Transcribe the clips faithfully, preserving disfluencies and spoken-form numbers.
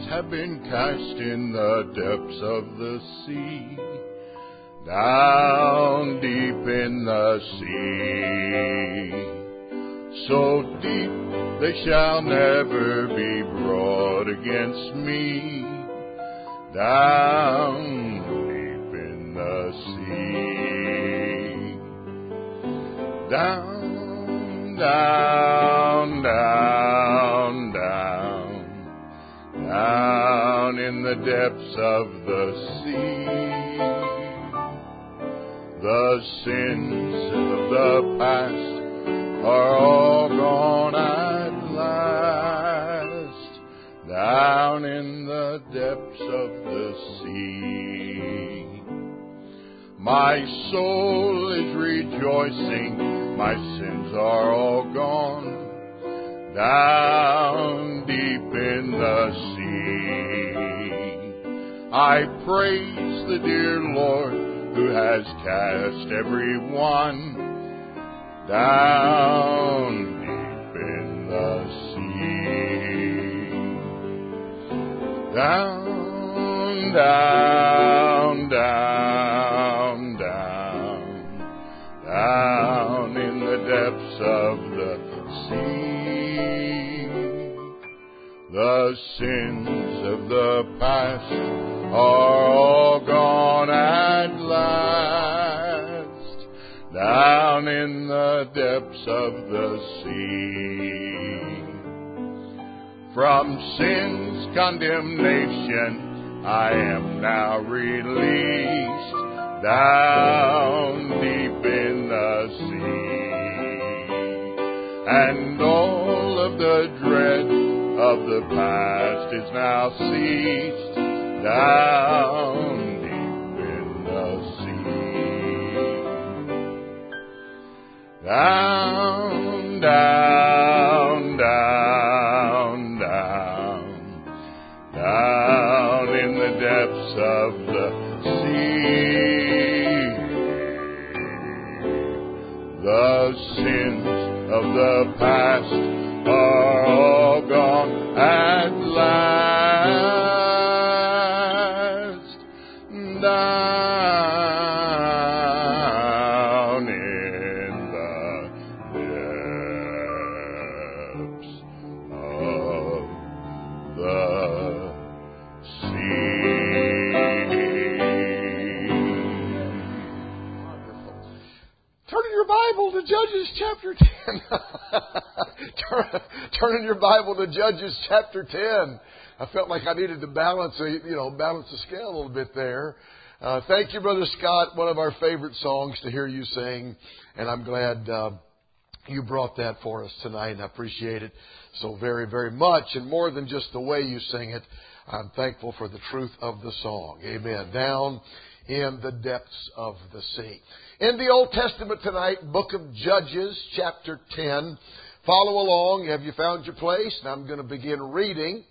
have been cast in the depths of the sea, down deep in the sea. So deep they shall never be brought against me, down deep in the sea. Down, down, down, down, down in the depths of the sea. The sins of the past are all gone at last, down in the depths of the sea. My soul is rejoicing, my sins are all gone, down deep in the sea. I praise the dear Lord who has cast every one down deep in the sea. Down, down, down, down, down in the depths of the sea. The sins of the past are all gone at last, down in the depths of the sea. From sin's condemnation I am now released, down deep in the sea. And all of the dread of the past is now ceased, down deep in the sea. Down, down, down, down, down in the depths of the sea. The sins of the past are all gone at last, down in the depths of the sea. Wonderful. Turn in your Bible to Judges chapter ten. turn, turn in your Bible to Judges chapter ten. I felt like I needed to balance, a, you know, balance the scale a little bit there. Uh, thank you, Brother Scott. One of our favorite songs to hear you sing, and I'm glad uh, you brought that for us tonight, and I appreciate it so very, very much. And more than just the way you sing it, I'm thankful for the truth of the song. Amen. Down in the depths of the sea. In the Old Testament tonight, book of Judges, chapter ten. Follow along. Have you found your place? And I'm going to begin reading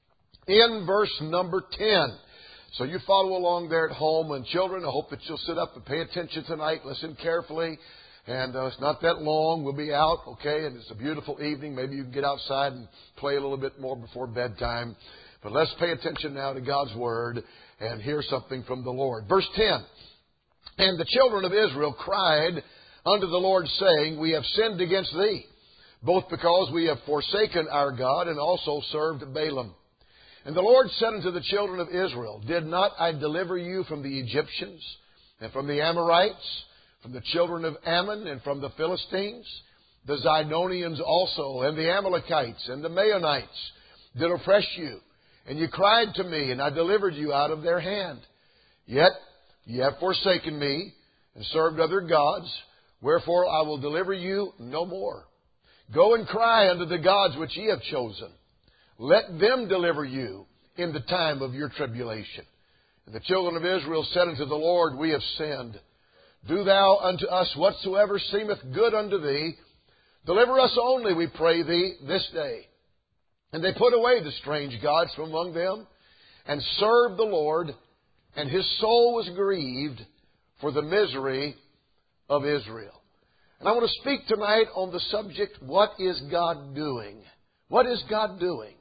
in verse number ten. So you follow along there at home. And children, I hope that you'll sit up and pay attention tonight. Listen carefully. And uh, it's not that long. We'll be out, okay? And it's a beautiful evening. Maybe you can get outside and play a little bit more before bedtime. But let's pay attention now to God's Word and hear something from the Lord. Verse ten. And the children of Israel cried unto the Lord, saying, We have sinned against thee, both because we have forsaken our God, and also served Balaam. And the Lord said unto the children of Israel, Did not I deliver you from the Egyptians, and from the Amorites, from the children of Ammon, and from the Philistines? The Zidonians also, and the Amalekites, and the Maonites did oppress you. And you cried to me, and I delivered you out of their hand. Yet ye have forsaken me, and served other gods, wherefore I will deliver you no more. Go and cry unto the gods which ye have chosen. Let them deliver you in the time of your tribulation. And the children of Israel said unto the Lord, We have sinned. Do thou unto us whatsoever seemeth good unto thee. Deliver us only, we pray thee, this day. And they put away the strange gods from among them, and served the Lord, and his soul was grieved for the misery of Israel. And I want to speak tonight on the subject, what is God doing? What is God doing?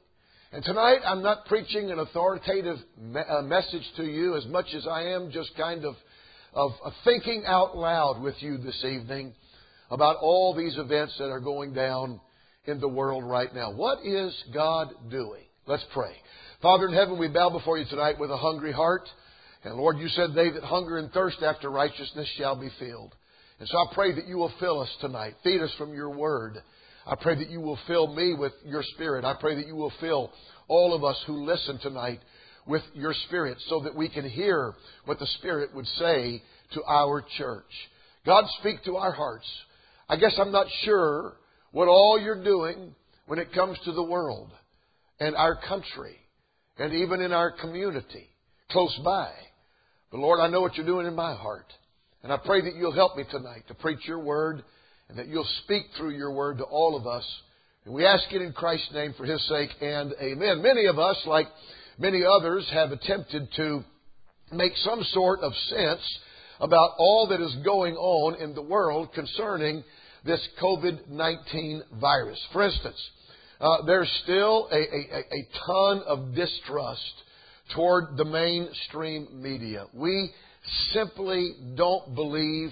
And tonight I'm not preaching an authoritative me- uh, message to you as much as I am just kind of, of, of thinking out loud with you this evening about all these events that are going down in the world right now. What is God doing? Let's pray. Father in heaven, we bow before you tonight with a hungry heart. And Lord, you said they that hunger and thirst after righteousness shall be filled. And so I pray that you will fill us tonight. Feed us from your word. I pray that you will fill me with your Spirit. I pray that you will fill all of us who listen tonight with your Spirit so that we can hear what the Spirit would say to our church. God, speak to our hearts. I guess I'm not sure what all you're doing when it comes to the world and our country and even in our community close by. But Lord, I know what you're doing in my heart. And I pray that you'll help me tonight to preach your word and that you'll speak through your word to all of us. And we ask it in Christ's name for His sake, and amen. Many of us, like many others, have attempted to make some sort of sense about all that is going on in the world concerning this covid nineteen virus. For instance, uh, there's still a, a, a ton of distrust toward the mainstream media. We simply don't believe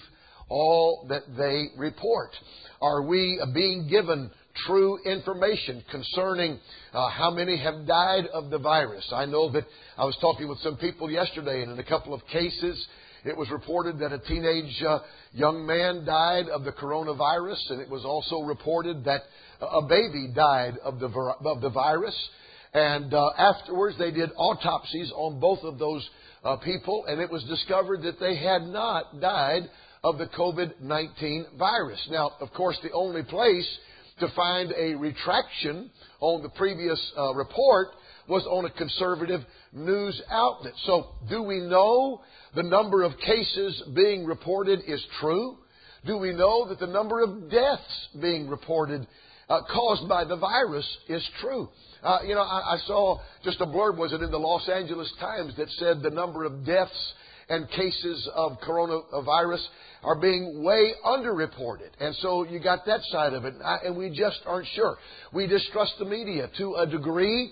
all that they report. Are we being given true information concerning uh, how many have died of the virus? I know that I was talking with some people yesterday, and in a couple of cases, it was reported that a teenage uh, young man died of the coronavirus, and it was also reported that a baby died of the, of the virus. And uh, afterwards, they did autopsies on both of those uh, people, and it was discovered that they had not died of the covid nineteen virus. Now, of course, the only place to find a retraction on the previous uh, report was on a conservative news outlet. So, do we know the number of cases being reported is true? Do we know that the number of deaths being reported uh, caused by the virus is true? Uh, you know, I, I saw just a blurb, was it in the Los Angeles Times, that said the number of deaths and cases of coronavirus are being way underreported. And so you got that side of it. And we just aren't sure. We distrust the media to a degree.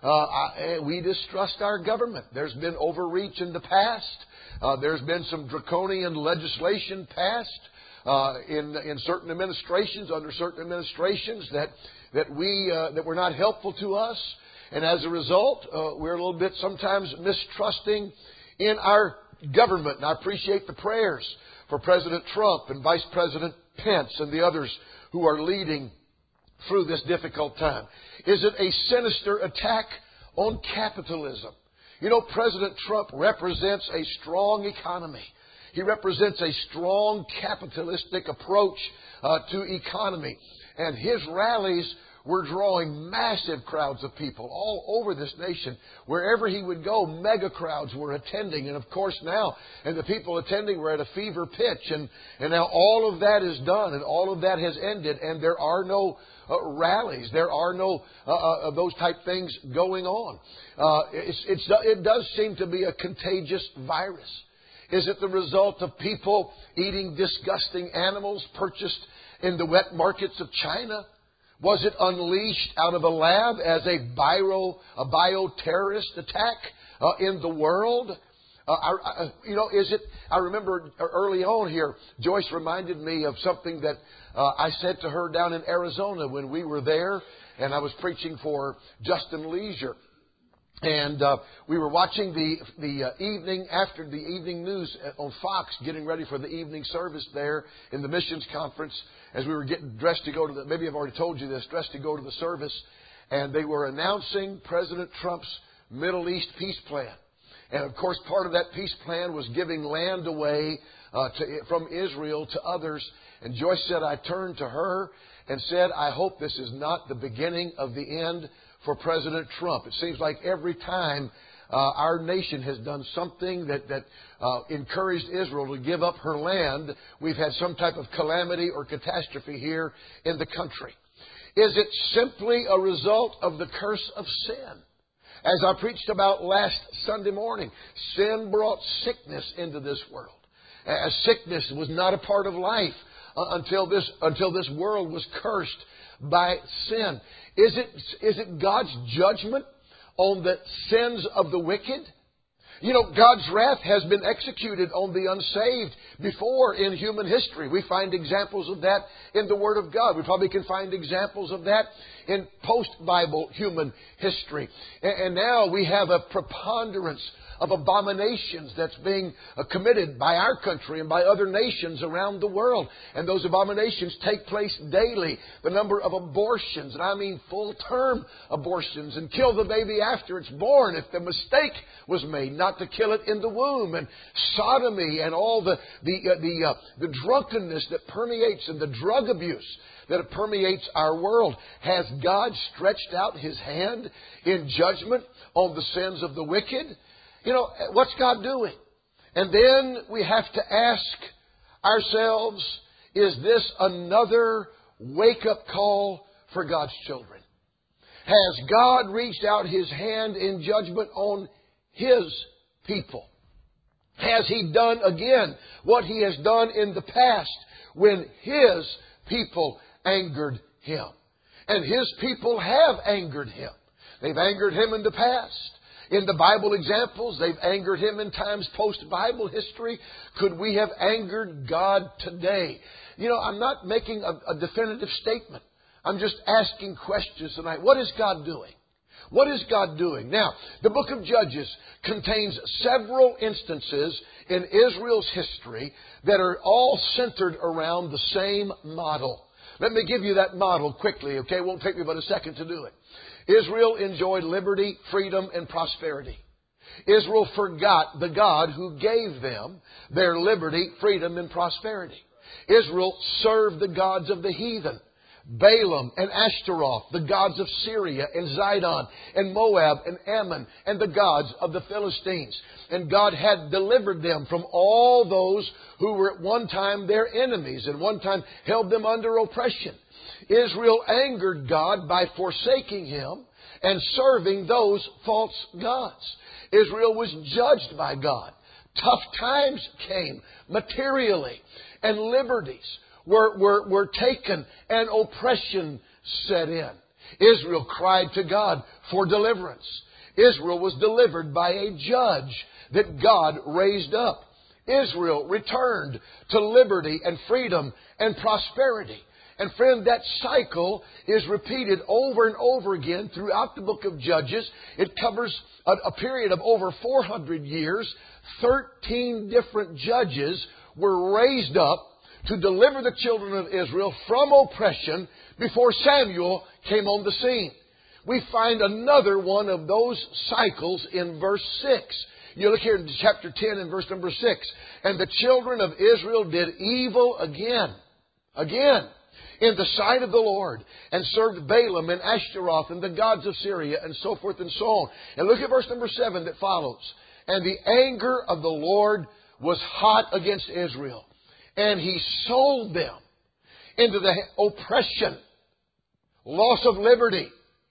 Uh, we distrust our government. There's been overreach in the past. Uh, there's been some draconian legislation passed uh, in in certain administrations, under certain administrations, that that we uh, that were not helpful to us. And as a result, uh, we're a little bit sometimes mistrusting in our government. And I appreciate the prayers for President Trump and Vice President Pence and the others who are leading through this difficult time. Is it a sinister attack on capitalism? You know, President Trump represents a strong economy. He represents a strong capitalistic approach uh, to economy. And his rallies were drawing massive crowds of people all over this nation. Wherever he would go, mega crowds were attending. And of course now, and the people attending were at a fever pitch. And, and now all of that is done and all of that has ended. And there are no uh, rallies. There are no uh, uh, those type things going on. Uh, it's, it's, it does seem to be a contagious virus. Is it the result of people eating disgusting animals purchased in the wet markets of China? Was it unleashed out of a lab as a bio, a bioterrorist attack uh, in the world? Uh, I, I, you know, is it? I remember early on here, Joyce reminded me of something that uh, I said to her down in Arizona when we were there, and I was preaching for Justin Leisure. And uh, we were watching the the uh, evening, after the evening news on Fox, getting ready for the evening service there in the missions conference, as we were getting dressed to go to the, maybe I've already told you this, dressed to go to the service. And they were announcing President Trump's Middle East peace plan. And of course, part of that peace plan was giving land away uh, to, from Israel to others. And Joyce said, I turned to her and said, I hope this is not the beginning of the end for President Trump. It seems like every time uh, our nation has done something that, that uh, encouraged Israel to give up her land, we've had some type of calamity or catastrophe here in the country. Is it simply a result of the curse of sin? As I preached about last Sunday morning, sin brought sickness into this world. As sickness was not a part of life uh, until this until this world was cursed by sin. Is it is it God's judgment on the sins of the wicked. You know, God's wrath has been executed on the unsaved before in human history. We find examples of that in the Word of God. We probably can find examples of that in post-Bible human history. And now we have a preponderance of abominations that's being committed by our country and by other nations around the world. And those abominations take place daily. The number of abortions, and I mean full-term abortions, and kill the baby after it's born if the mistake was made not to kill it in the womb, and sodomy and all the the uh, the, uh, the drunkenness that permeates and the drug abuse that permeates our world. Has God stretched out His hand in judgment on the sins of the wicked? You know, what's God doing? And then we have to ask ourselves, is this another wake-up call for God's children? Has God reached out His hand in judgment on His people? Has He done again what He has done in the past when His people angered Him? And His people have angered Him. They've angered Him in the past. In the Bible examples, they've angered Him in times post-Bible history. Could we have angered God today? You know, I'm not making a, a definitive statement. I'm just asking questions tonight. What is God doing? What is God doing? Now, the book of Judges contains several instances in Israel's history that are all centered around the same model. Let me give you that model quickly, okay? It won't take me but a second to do it. Israel enjoyed liberty, freedom, and prosperity. Israel forgot the God who gave them their liberty, freedom, and prosperity. Israel served the gods of the heathen, Balaam and Ashtaroth, the gods of Syria and Zidon and Moab and Ammon, and the gods of the Philistines. And God had delivered them from all those who were at one time their enemies and one time held them under oppression. Israel angered God by forsaking Him and serving those false gods. Israel was judged by God. Tough times came materially, and liberties were, were, were taken, and oppression set in. Israel cried to God for deliverance. Israel was delivered by a judge that God raised up. Israel returned to liberty and freedom and prosperity. And friend, that cycle is repeated over and over again throughout the book of Judges. It covers a, a period of over four hundred years. Thirteen different judges were raised up to deliver the children of Israel from oppression before Samuel came on the scene. We find another one of those cycles in verse six. You look here in chapter ten and verse number six. And the children of Israel did evil again. Again. In the sight of the Lord, and served Balaam and Ashtaroth and the gods of Syria, and so forth and so on. And look at verse number seven that follows. And the anger of the Lord was hot against Israel, and He sold them into the oppression, loss of liberty,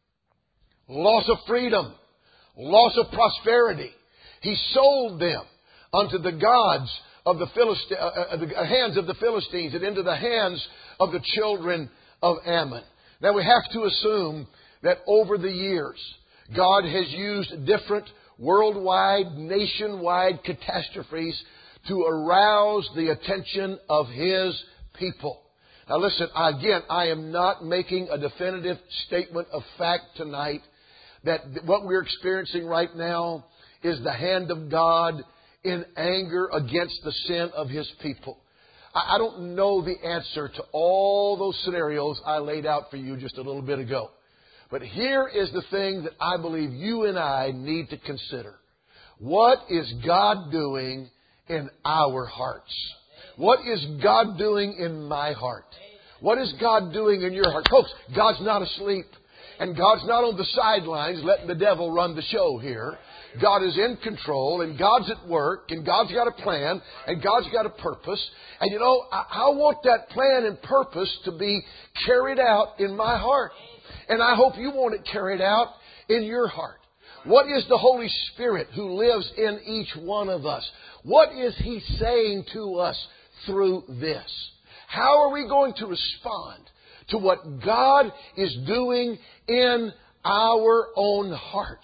loss of freedom, loss of prosperity. He sold them unto the gods of the Philistines, uh, the hands of the Philistines, and into the hands of the children of Ammon. Now we have to assume that over the years, God has used different worldwide, nationwide catastrophes to arouse the attention of His people. Now listen, again, I am not making a definitive statement of fact tonight that what we're experiencing right now is the hand of God in anger against the sin of His people. I don't know the answer to all those scenarios I laid out for you just a little bit ago. But here is the thing that I believe you and I need to consider. What is God doing in our hearts? What is God doing in my heart? What is God doing in your heart? Folks, God's not asleep. And God's not on the sidelines letting the devil run the show here. God is in control, and God's at work, and God's got a plan, and God's got a purpose. And you know, I, I want that plan and purpose to be carried out in my heart. And I hope you want it carried out in your heart. What is the Holy Spirit who lives in each one of us? What is He saying to us through this? How are we going to respond to what God is doing in our own hearts?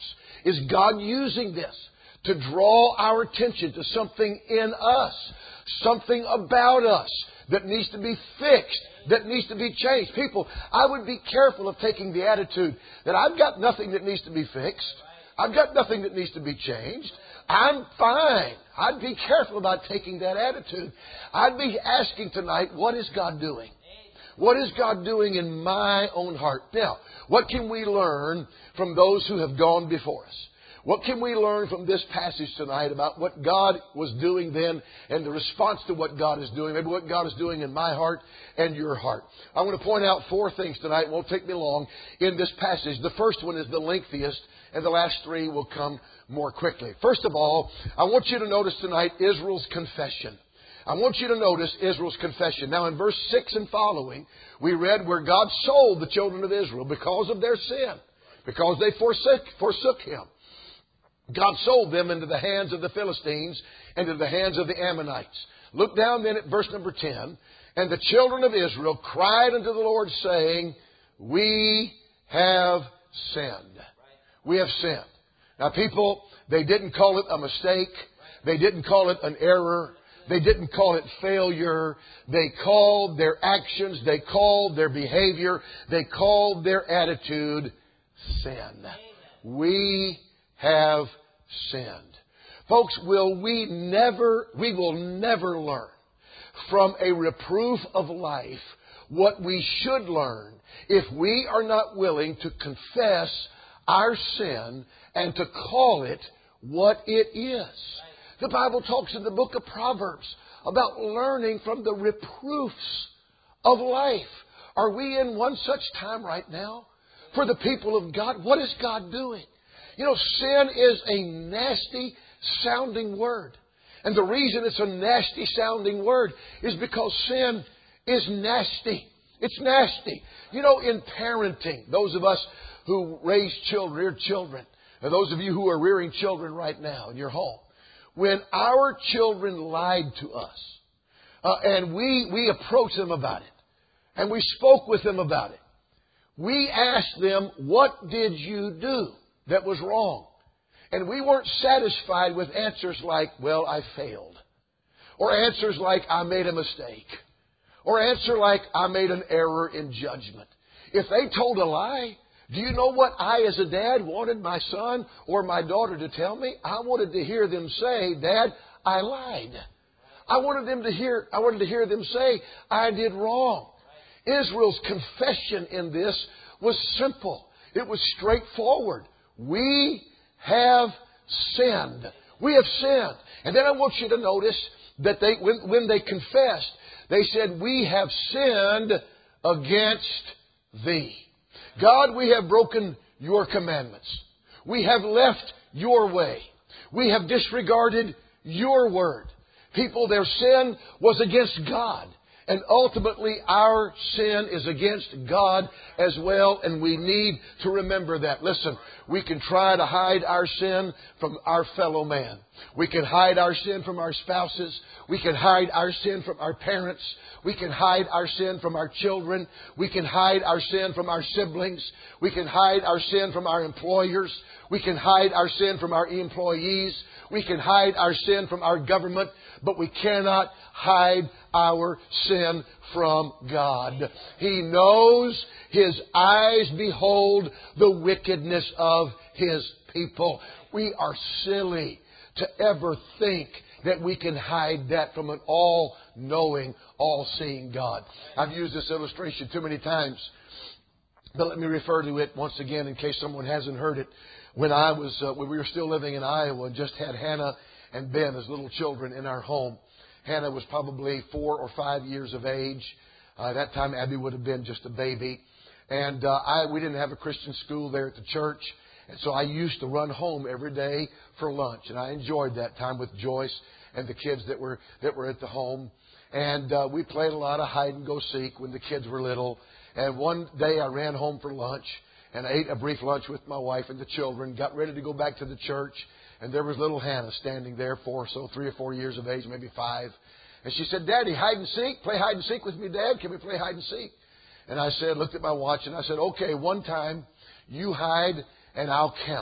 Is God using this to draw our attention to something in us, something about us that needs to be fixed, that needs to be changed? People, I would be careful of taking the attitude that I've got nothing that needs to be fixed. I've got nothing that needs to be changed. I'm fine. I'd be careful about taking that attitude. I'd be asking tonight, what is God doing? What is God doing in my own heart? Now, what can we learn from those who have gone before us? What can we learn from this passage tonight about what God was doing then and the response to what God is doing, maybe what God is doing in my heart and your heart? I want to point out four things tonight. It won't take me long in this passage. The first one is the lengthiest, and the last three will come more quickly. First of all, I want you to notice tonight Israel's confession. I want you to notice Israel's confession. Now in verse six and following, we read where God sold the children of Israel because of their sin, because they forsook, forsook Him. God sold them into the hands of the Philistines and into the hands of the Ammonites. Look down then at verse number ten. And the children of Israel cried unto the Lord, saying, We have sinned. We have sinned. Now people, they didn't call it a mistake. They didn't call it an error. They didn't call it failure. They called their actions, they called their behavior, they called their attitude sin. We have sinned. Folks, will we never, we will never learn from a reproof of life what we should learn if we are not willing to confess our sin and to call it what it is. The Bible talks in the book of Proverbs about learning from the reproofs of life. Are we in one such time right now for the people of God? What is God doing? You know, sin is a nasty sounding word. And the reason it's a nasty sounding word is because sin is nasty. It's nasty. You know, in parenting, those of us who raise children, rear children, and those of you who are rearing children right now in your home, when our children lied to us, uh, and we, we approached them about it, and we spoke with them about it, we asked them, what did you do that was wrong? And we weren't satisfied with answers like, well, I failed. Or answers like, I made a mistake. Or answer like, I made an error in judgment. If they told a lie, do you know what I as a dad wanted my son or my daughter to tell me? I wanted to hear them say, Dad, I lied. I wanted them to hear, I wanted to hear them say, I did wrong. Israel's confession in this was simple. It was straightforward. We have sinned. We have sinned. And then I want you to notice that they, when, when they confessed, they said, we have sinned against Thee. God, we have broken Your commandments. We have left Your way. We have disregarded Your word. People, their sin was against God. And ultimately, our sin is against God as well, and we need to remember that. Listen, we can try to hide our sin from our fellow man. We can hide our sin from our spouses. We can hide our sin from our parents. We can hide our sin from our children. We can hide our sin from our siblings. We can hide our sin from our employers. We can hide our sin from our employees. We can hide our sin from our government. But we cannot hide our sin from God. He knows. His eyes behold the wickedness of His people. We are silly to ever think that we can hide that from an all-knowing, all-seeing God. I've used this illustration too many times, but let me refer to it once again in case someone hasn't heard it. When I was, uh, when we were still living in Iowa and just had Hannah and Ben as little children in our home. Hannah was probably four or five years of age. Uh, at that time, Abby would have been just a baby. And uh, I, we didn't have a Christian school there at the church. And so I used to run home every day for lunch. And I enjoyed that time with Joyce and the kids that were that were at the home. And uh, we played a lot of hide and go seek when the kids were little. And one day I ran home for lunch. And I ate a brief lunch with my wife and the children. Got ready to go back to the church. And there was little Hannah standing there, four, so three or four years of age, maybe five. And she said, Daddy, hide and seek. Play hide and seek with me, Dad. Can we play hide and seek? And I said, looked at my watch and I said, okay, one time you hide and I'll count.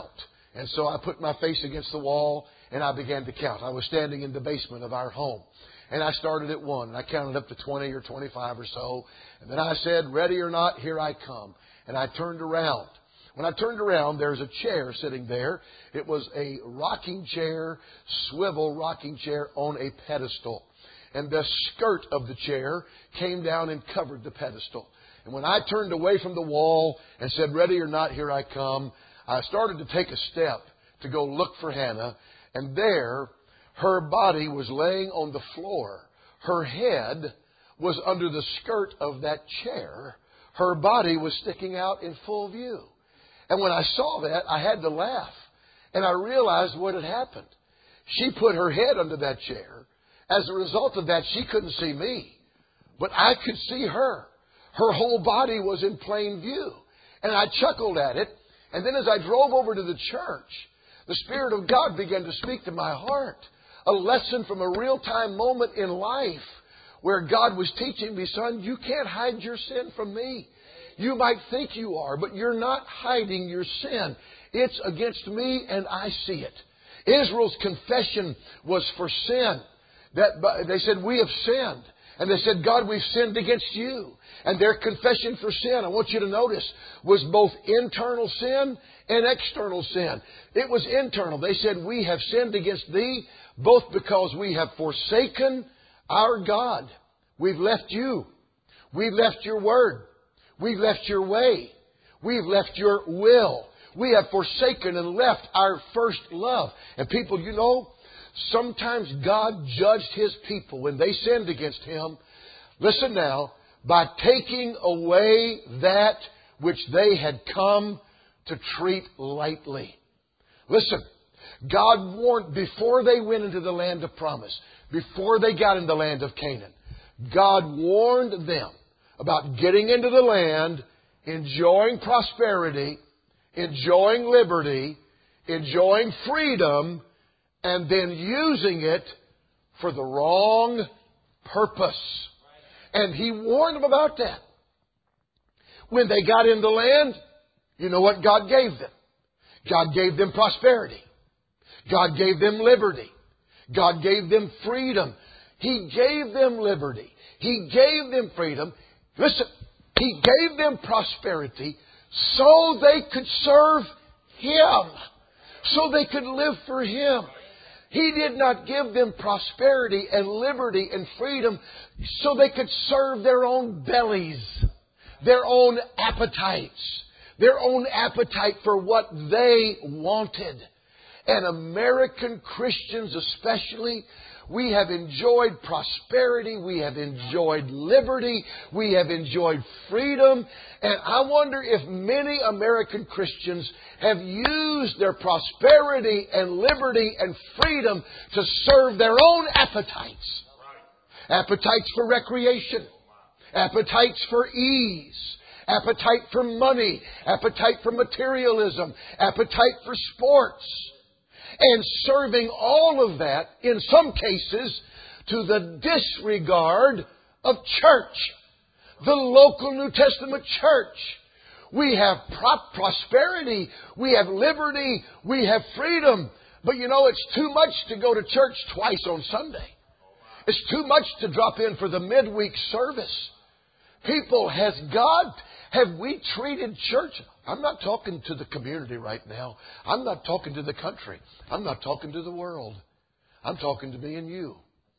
And so I put my face against the wall and I began to count. I was standing in the basement of our home. And I started at one. And I counted up to twenty or twenty-five or so. And then I said, ready or not, here I come. And I turned around. When I turned around, there's a chair sitting there. It was a rocking chair, swivel rocking chair on a pedestal. And the skirt of the chair came down and covered the pedestal. And when I turned away from the wall and said, ready or not, here I come, I started to take a step to go look for Hannah. And there, her body was laying on the floor. Her head was under the skirt of that chair. Her body was sticking out in full view. And when I saw that, I had to laugh. And I realized what had happened. She put her head under that chair. As a result of that, she couldn't see me. But I could see her. Her whole body was in plain view. And I chuckled at it. And then as I drove over to the church, the Spirit of God began to speak to my heart. A lesson from a real-time moment in life where God was teaching me, son, you can't hide your sin from me. You might think you are, but you're not hiding your sin. It's against me and I see it. Israel's confession was for sin. That they said, we have sinned. And they said, God, we've sinned against you. And their confession for sin, I want you to notice, was both internal sin and external sin. It was internal. They said, we have sinned against thee, both because we have forsaken our God. We've left you. We've left your word. We've left your way. We've left your will. We have forsaken and left our first love. And people, you know, sometimes God judged His people when they sinned against Him. Listen now, by taking away that which they had come to treat lightly. Listen, God warned before they went into the land of promise, before they got in the land of Canaan, God warned them about getting into the land, enjoying prosperity, enjoying liberty, enjoying freedom, and then using it for the wrong purpose. And He warned them about that. When they got in the land, you know what God gave them? God gave them prosperity. God gave them liberty. God gave them freedom. He gave them liberty. He gave them freedom. Listen, He gave them prosperity so they could serve Him. So they could live for Him. He did not give them prosperity and liberty and freedom so they could serve their own bellies, their own appetites, their own appetite for what they wanted. And American Christians especially, we have enjoyed prosperity, we have enjoyed liberty, we have enjoyed freedom. And I wonder if many American Christians have used their prosperity and liberty and freedom to serve their own appetites. Appetites for recreation, appetites for ease, appetite for money, appetite for materialism, appetite for sports. And serving all of that, in some cases, to the disregard of church. The local New Testament church. We have prop prosperity. We have liberty. We have freedom. But you know, it's too much to go to church twice on Sunday. It's too much to drop in for the midweek service. People, has God, have we treated church? I'm not talking to the community right now. I'm not talking to the country. I'm not talking to the world. I'm talking to me and you.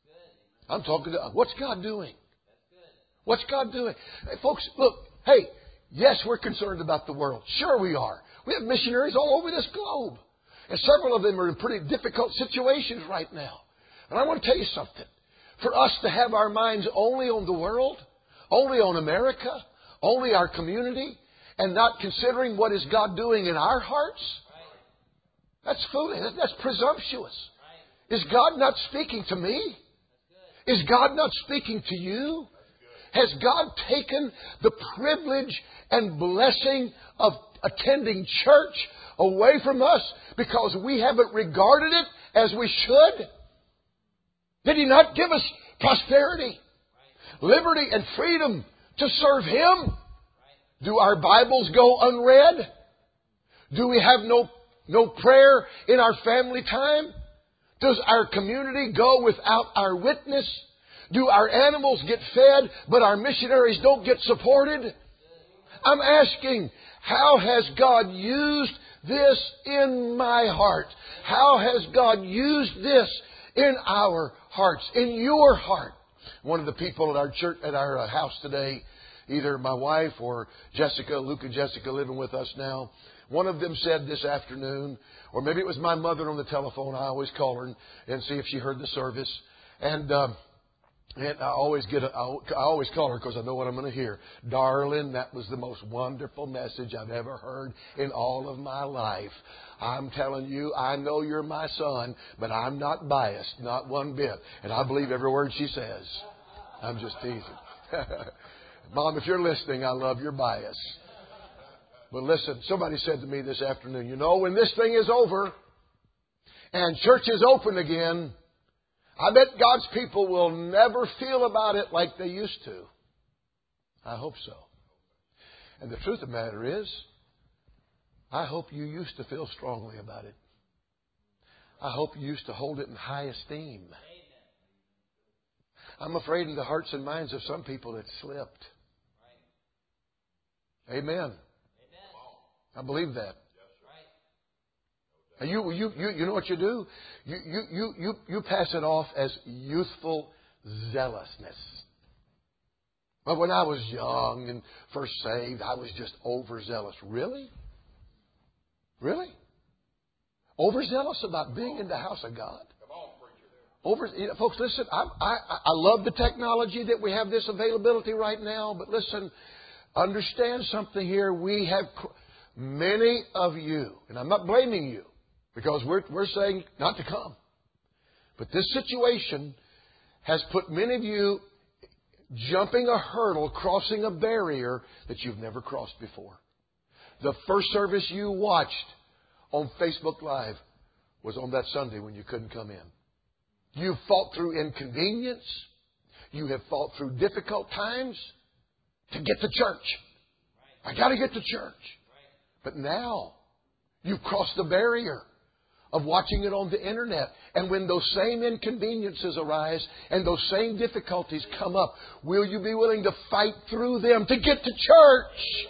I'm talking to, what's God doing? What's God doing? Hey, folks, look, hey, yes, we're concerned about the world. Sure we are. We have missionaries all over this globe. And several of them are in pretty difficult situations right now. And I want to tell you something. For us to have our minds only on the world, only on America, only our community, and not considering what is God doing in our hearts, that's foolish. That's presumptuous. Is God not speaking to me? Is God not speaking to you? Has God taken the privilege and blessing of attending church away from us because we haven't regarded it as we should? Did He not give us prosperity, liberty, and freedom to serve Him? Do our Bibles go unread? Do we have no No prayer in our family time? Does our community go without our witness? Do our animals get fed, but our missionaries don't get supported? I'm asking, how has God used this in my heart? How has God used this in our hearts, in your heart? One of the people at our church, at our house today, either my wife or Jessica, Luke and Jessica living with us now, one of them said this afternoon, or maybe it was my mother on the telephone. I always call her and, and see if she heard the service. And, um, and I always get, a, I always call her because I know what I'm going to hear. Darling, that was the most wonderful message I've ever heard in all of my life. I'm telling you, I know you're my son, but I'm not biased, not one bit. And I believe every word she says. I'm just teasing. Mom, if you're listening, I love your bias. But listen, somebody said to me this afternoon, you know, when this thing is over and church is open again, I bet God's people will never feel about it like they used to. I hope so. And the truth of the matter is, I hope you used to feel strongly about it. I hope you used to hold it in high esteem. I'm afraid in the hearts and minds of some people it slipped. Amen. I believe that. And you, you, you, you know what you do? You, you, you, you, you pass it off as youthful zealousness. But when I was young and first saved, I was just overzealous. Really? Really? Overzealous about being in the house of God? Over, you know, folks, listen, I, I, I love the technology that we have this availability right now, but listen, understand something here. We have many of you, and I'm not blaming you, because we're, we're saying not to come. But this situation has put many of you jumping a hurdle, crossing a barrier that you've never crossed before. The first service you watched on Facebook Live was on that Sunday when you couldn't come in. You've fought through inconvenience. You have fought through difficult times to get to church. I got to get to church. But now you've crossed the barrier of watching it on the internet. And when those same inconveniences arise and those same difficulties come up, will you be willing to fight through them to get to church?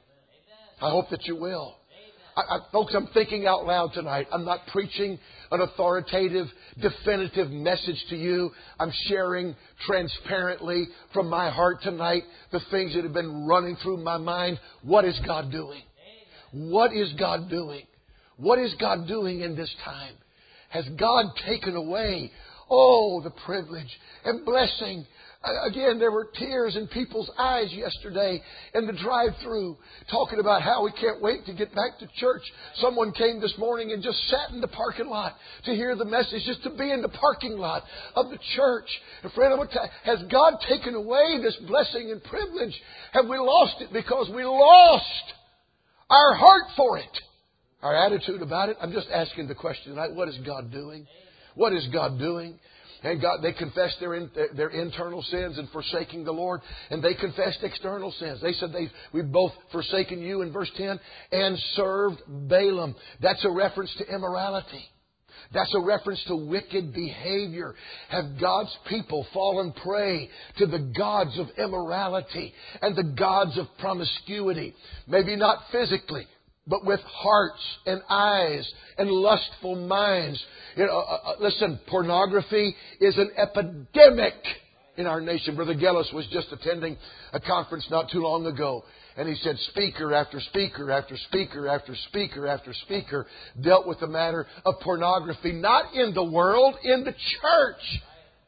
I hope that you will. I, I, folks, I'm thinking out loud tonight. I'm not preaching an authoritative, definitive message to you. I'm sharing transparently from my heart tonight the things that have been running through my mind. What is God doing? What is God doing? What is God doing in this time? Has God taken away, oh, the privilege and blessing? Again, there were tears in people's eyes yesterday in the drive-thru talking about how we can't wait to get back to church. Someone came this morning and just sat in the parking lot to hear the message, just to be in the parking lot of the church. And friend, has God taken away this blessing and privilege? Have we lost it because we lost our heart for it? Our attitude about it? I'm just asking the question tonight, what is God doing? What is God doing? And God, they confessed their in, their internal sins and forsaking the Lord, and they confessed external sins. They said they we've both forsaken you in verse ten and served Balaam. That's a reference to immorality. That's a reference to wicked behavior. Have God's people fallen prey to the gods of immorality and the gods of promiscuity? Maybe not physically, but with hearts and eyes and lustful minds. You know, uh, uh, listen, pornography is an epidemic in our nation. Brother Gellis was just attending a conference not too long ago. And he said speaker after speaker after speaker after speaker after speaker dealt with the matter of pornography. Not in the world, in the church.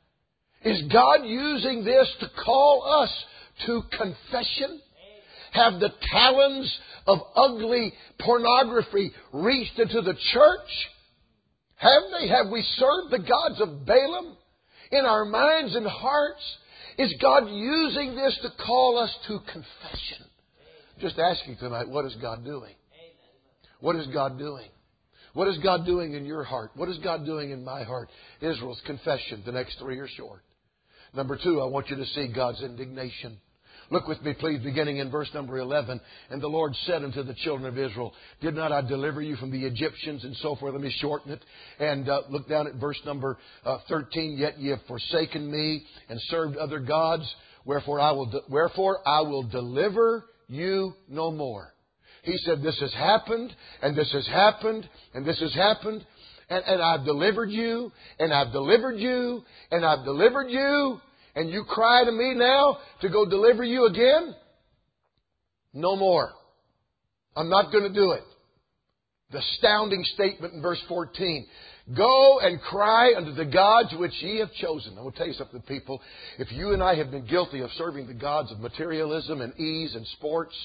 Is God using this to call us to confession? Have the talons of ugly pornography reached into the church? Have they? Have we served the gods of Balaam in our minds and hearts? Is God using this to call us to confession? Just asking tonight, what is God doing? What is God doing? What is God doing in your heart? What is God doing in my heart? Israel's confession. The next three are short. Number two, I want you to see God's indignation. Look with me, please, beginning in verse number eleven. And the Lord said unto the children of Israel, did not I deliver you from the Egyptians? And so forth. Let me shorten it. And uh, look down at verse number uh, thirteen. Yet ye have forsaken me and served other gods. Wherefore I will, de- wherefore I will deliver you no more. He said, this has happened, and this has happened, and this has happened. And, and I've delivered you, and I've delivered you, and I've delivered you. And you cry to me now to go deliver you again? No more. I'm not going to do it. The astounding statement in verse fourteen. Go and cry unto the gods which ye have chosen. I will tell you something, people. If you and I have been guilty of serving the gods of materialism and ease and sports,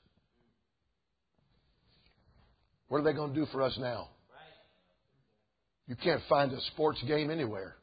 what are they going to do for us now? You can't find a sports game anywhere.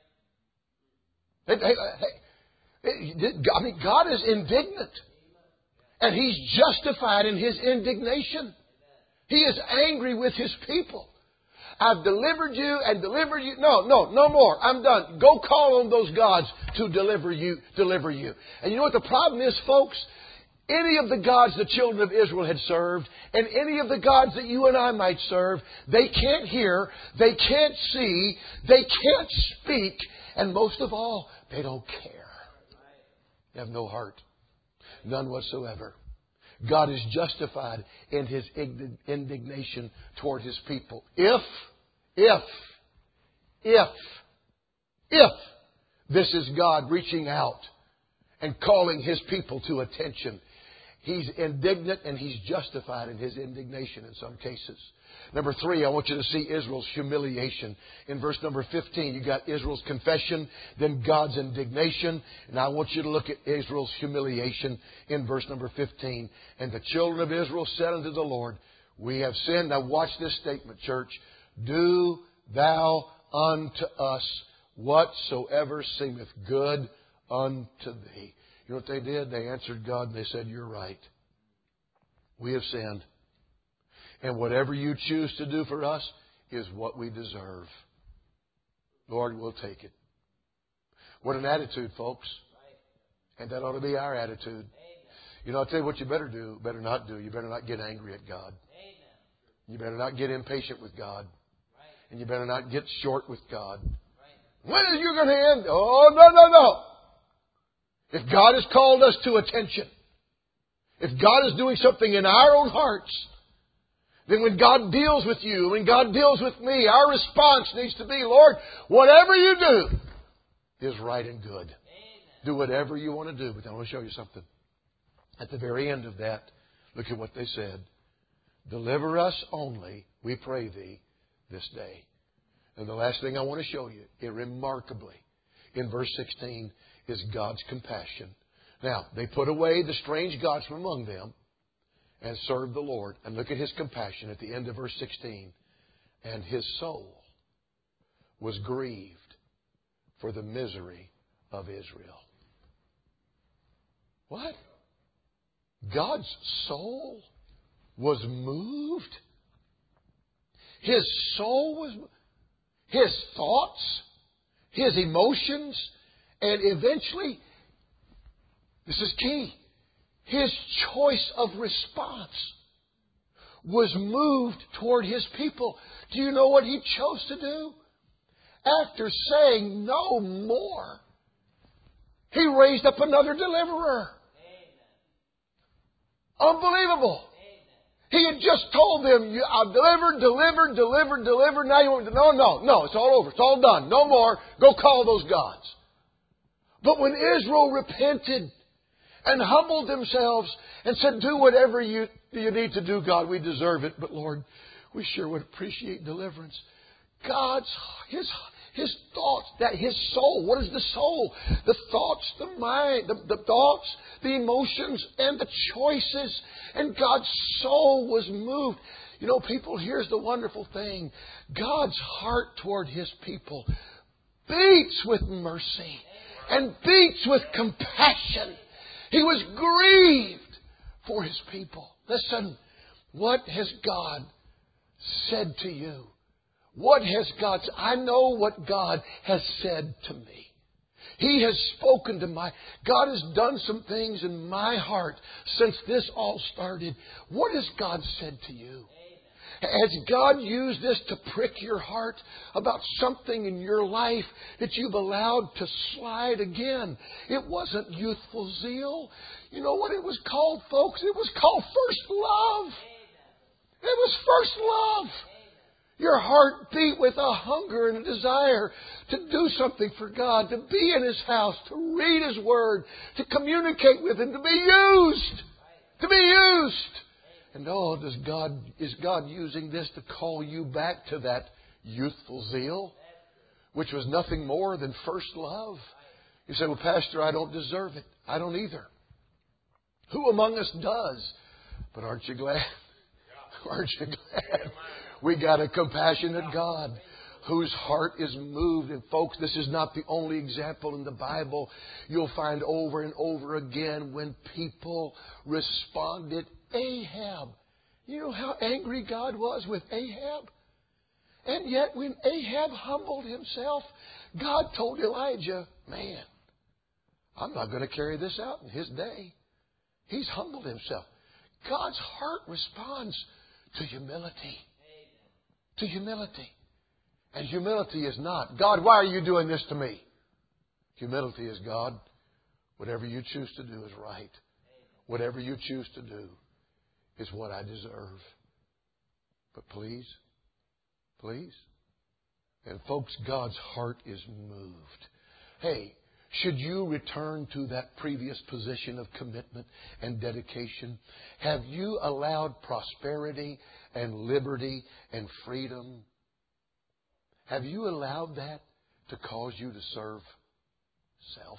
Hey, hey, hey, I mean, God is indignant. And He's justified in His indignation. He is angry with His people. I've delivered you and delivered you. No, no, no more. I'm done. Go call on those gods to deliver you, deliver you. And you know what the problem is, folks? Any of the gods the children of Israel had served, and any of the gods that you and I might serve, they can't hear, they can't see, they can't speak, and most of all, they don't care. They have no heart. None whatsoever. God is justified in His indignation toward His people. If, if, if, if this is God reaching out and calling His people to attention, He's indignant and He's justified in His indignation in some cases. Number three, I want you to see Israel's humiliation. In verse number fifteen, you got Israel's confession, then God's indignation. And I want you to look at Israel's humiliation in verse number fifteen. And the children of Israel said unto the Lord, we have sinned. Now watch this statement, church. Do thou unto us whatsoever seemeth good unto thee. You know what they did? They answered God and they said, you're right. We have sinned. And whatever you choose to do for us is what we deserve. Lord, we'll take it. What an attitude, folks. And that ought to be our attitude. You know, I'll tell you what you better do, better not do. You better not get angry at God. You better not get impatient with God. And you better not get short with God. When is you going to end? Oh, no, no, no. If God has called us to attention, if God is doing something in our own hearts, then when God deals with you, when God deals with me, our response needs to be, Lord, whatever you do is right and good. Amen. Do whatever you want to do. But I want to show you something. At the very end of that, look at what they said. Deliver us only, we pray thee, this day. And the last thing I want to show you, irremarkably, in verse sixteen, is God's compassion. Now, they put away the strange gods from among them and served the Lord. And look at His compassion at the end of verse sixteen. And His soul was grieved for the misery of Israel. What? God's soul was moved? His soul was moved? His thoughts? His emotions? And eventually, this is key, His choice of response was moved toward His people. Do you know what He chose to do? After saying no more, He raised up another deliverer. Amen. Unbelievable. Amen. He had just told them, I've delivered, delivered, delivered, delivered. Now you want to, no, no, no, it's all over. It's all done. No more. Go call those gods. But when Israel repented and humbled themselves and said, do whatever you, you need to do, God, we deserve it. But Lord, we sure would appreciate deliverance. God's, His, His thoughts, that His soul, what is the soul? The thoughts, the mind, the, the thoughts, the emotions, and the choices. And God's soul was moved. You know, people, here's the wonderful thing. God's heart toward His people beats with mercy and beats with compassion. He was grieved for His people. Listen, what has God said to you? What has God said? I know what God has said to me. He has spoken to my... God has done some things in my heart since this all started. What has God said to you? Has God used this to prick your heart about something in your life that you've allowed to slide again? It wasn't youthful zeal. You know what it was called, folks? It was called first love. It was first love. Your heart beat with a hunger and a desire to do something for God, to be in His house, to read His Word, to communicate with Him, to be used. To be used. And oh, does God, is God using this to call you back to that youthful zeal, which was nothing more than first love? You say, well, Pastor, I don't deserve it. I don't either. Who among us does? But aren't you glad? Aren't you glad? We got a compassionate God whose heart is moved. And folks, this is not the only example in the Bible. You'll find over and over again when people responded. Ahab. You know how angry God was with Ahab? And yet when Ahab humbled himself, God told Elijah, man, I'm not going to carry this out in his day. He's humbled himself. God's heart responds to humility. To humility. And humility is not, God, why are you doing this to me? Humility is, God, whatever you choose to do is right. Whatever you choose to do is what I deserve. But please, please. And folks, God's heart is moved. Hey, should you return to that previous position of commitment and dedication? Have you allowed prosperity and liberty and freedom? Have you allowed that to cause you to serve self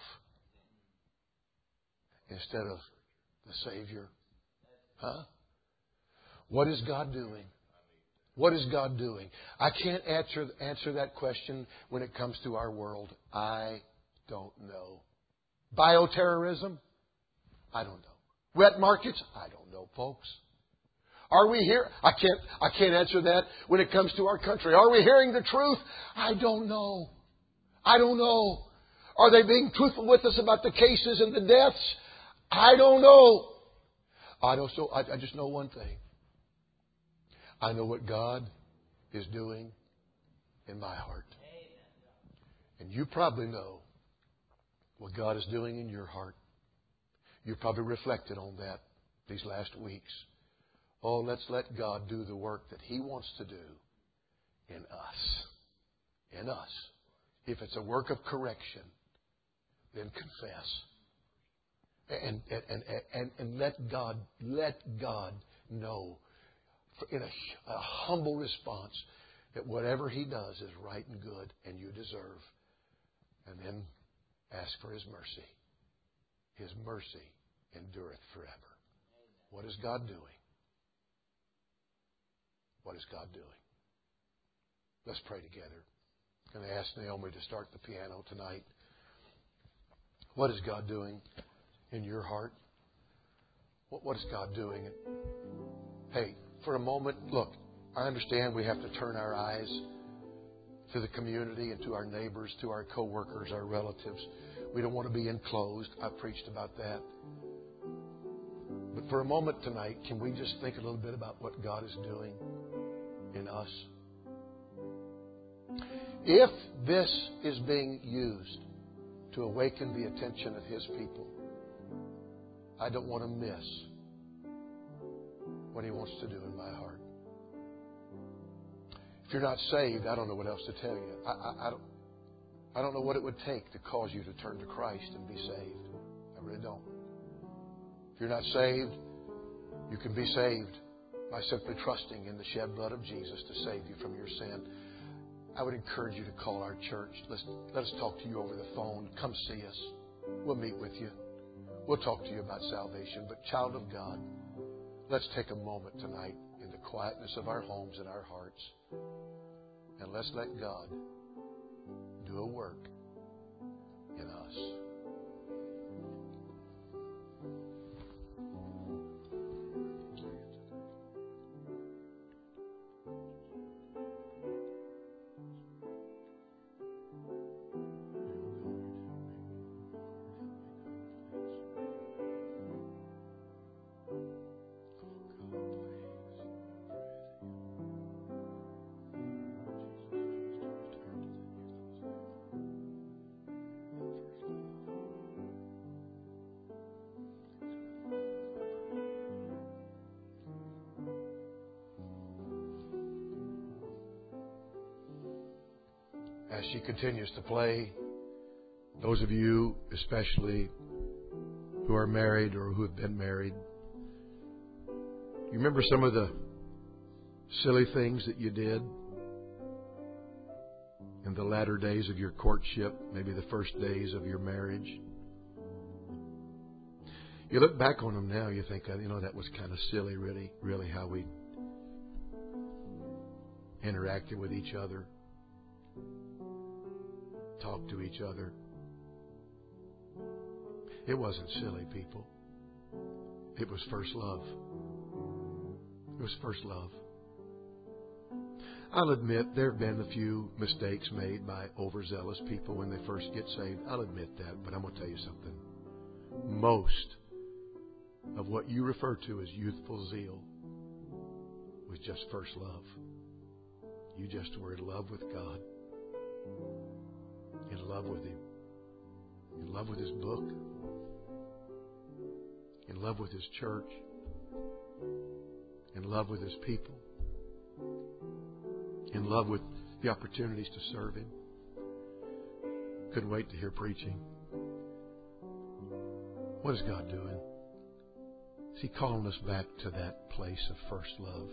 instead of the Savior? Huh? What is God doing? What is God doing? I can't answer, answer that question when it comes to our world. I don't know. Bioterrorism? I don't know. Wet markets? I don't know, folks. Are we here? I can't, I can't answer that when it comes to our country. Are we hearing the truth? I don't know. I don't know. Are they being truthful with us about the cases and the deaths? I don't know. I don't. So I, I just know one thing. I know what God is doing in my heart. And you probably know what God is doing in your heart. You've probably reflected on that these last weeks. Oh, let's let God do the work that He wants to do in us. In us. If it's a work of correction, then confess. And, and, and, and, and let God, let God know in a, a humble response that whatever He does is right and good and you deserve. And then ask for His mercy. His mercy endureth forever. What is God doing? What is God doing? Let's pray together. I'm going to ask Naomi to start the piano tonight. What is God doing in your heart? What, what is God doing? Hey, for a moment, look, I understand we have to turn our eyes to the community and to our neighbors, to our co-workers, our relatives. We don't want to be enclosed. I've preached about that. But for a moment tonight, can we just think a little bit about what God is doing in us? If this is being used to awaken the attention of His people, I don't want to miss what He wants to do in my heart. If you're not saved, I don't know what else to tell you. I, I, I don't. I don't know what it would take to cause you to turn to Christ and be saved. I really don't. If you're not saved, you can be saved by simply trusting in the shed blood of Jesus to save you from your sin. I would encourage you to call our church. Let's, let us talk to you over the phone. Come see us. We'll meet with you. We'll talk to you about salvation. But child of God, let's take a moment tonight in the quietness of our homes and our hearts. And let's let God do a work in us. as she continues to play, those of you especially who are married or who have been married, you remember some of the silly things that you did in the latter days of your courtship, maybe the first days of your marriage? You look back on them now, you think, you know, that was kind of silly, really, really how we interacted with each other, talked to each other. It wasn't silly, people. It was first love. It was first love. I'll admit there have been a few mistakes made by overzealous people when they first get saved. I'll admit that, but I'm going to tell you something. Most of what you refer to as youthful zeal was just first love. You just were in love with God, in love with Him, in love with His book, in love with His church, in love with His people, in love with the opportunities to serve Him. Couldn't wait to hear preaching. What is God doing? Is He calling us back to that place of first love?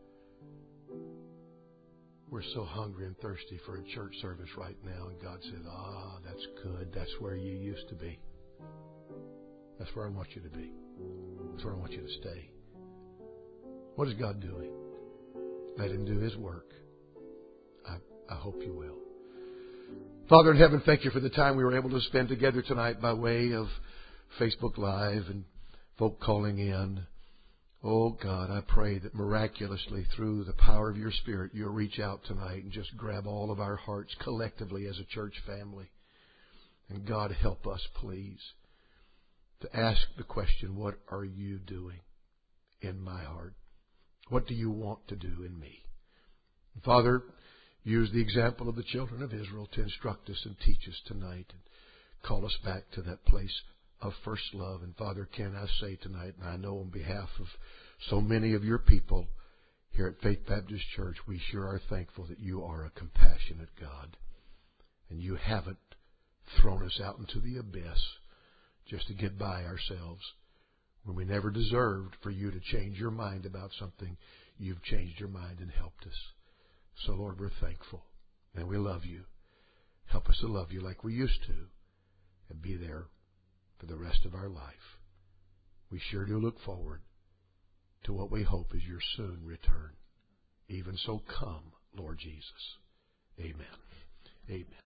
We're so hungry and thirsty for a church service right now, and God says, ah, that's good. That's where you used to be. That's where I want you to be. That's where I want you to stay. What is God doing? Let Him do His work. I, I hope you will. Father in heaven, thank you for the time we were able to spend together tonight by way of Facebook Live and folk calling in. Oh God, I pray that miraculously through the power of your Spirit, you'll reach out tonight and just grab all of our hearts collectively as a church family. And God, help us, please, to ask the question, what are you doing in my heart? What do you want to do in me? And Father, use the example of the children of Israel to instruct us and teach us tonight and call us back to that place of first love. And Father, can I say tonight, and I know on behalf of so many of your people here at Faith Baptist Church, we sure are thankful that you are a compassionate God. And you haven't thrown us out into the abyss just to get by ourselves. When we never deserved for you to change your mind about something, you've changed your mind and helped us. So Lord, we're thankful and we love you. Help us to love you like we used to and be there for the rest of our life. We sure do look forward to what we hope is your soon return. Even so, come, Lord Jesus. Amen. Amen.